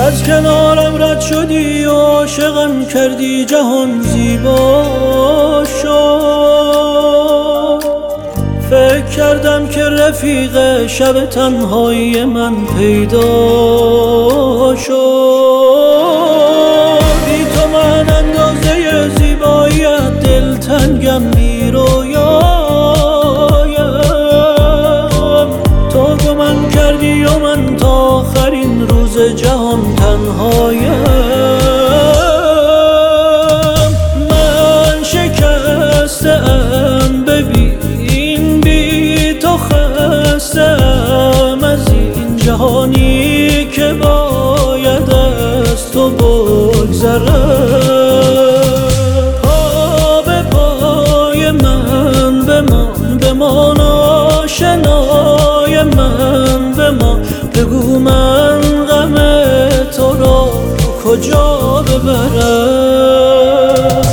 از کنارم رد شدی و عاشقم کردی، جهان زیبا شد. فکر کردم که رفیق شب تنهایی من پیدا شد. بی تو من اندازه زیباییت دلتنگم، بی رویایم. تو گمم کردی و من تا آخرین روز جهان تنهایم. من شکسته‌ام ببین، بی تو خسته‌ام از این جهانی که باید از تو بگذرم. پا به پای من بمان، بمان آشنای من بمان. بگو من غم تو را کجا ببرم.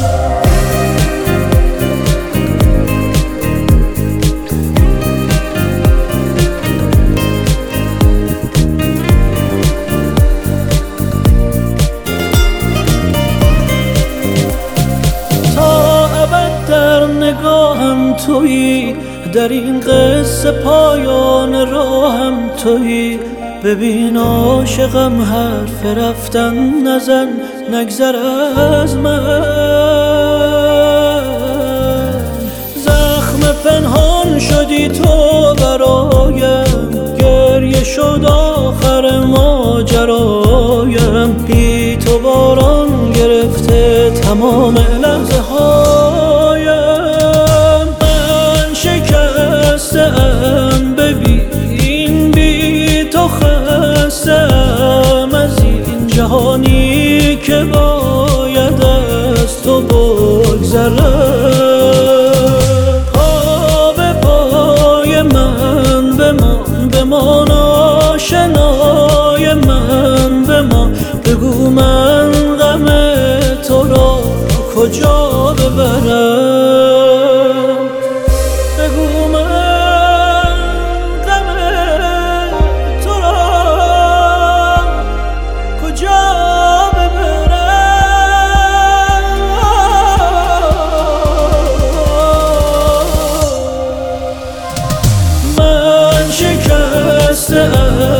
تا ابد در نگاهم تویی، در این قصه پایان راهم تویی. ببین عاشقم حرف رفتن نزن، نگذر از من. زخم پنهان شدی تو برایم، گریه شد آخر ماجرایم. بی تو باران گرفته تمام لحظه هایم. من شکسته‌ام ببین، بی تو خسته‌ام از این جهانی که باید از تو بگذرم. پا به پای من بمان، بمان آشنای من بمان. بگو من غم تو را کجا ببرم. بگو من غم تو را کجا ببرم. من شکسته‌ام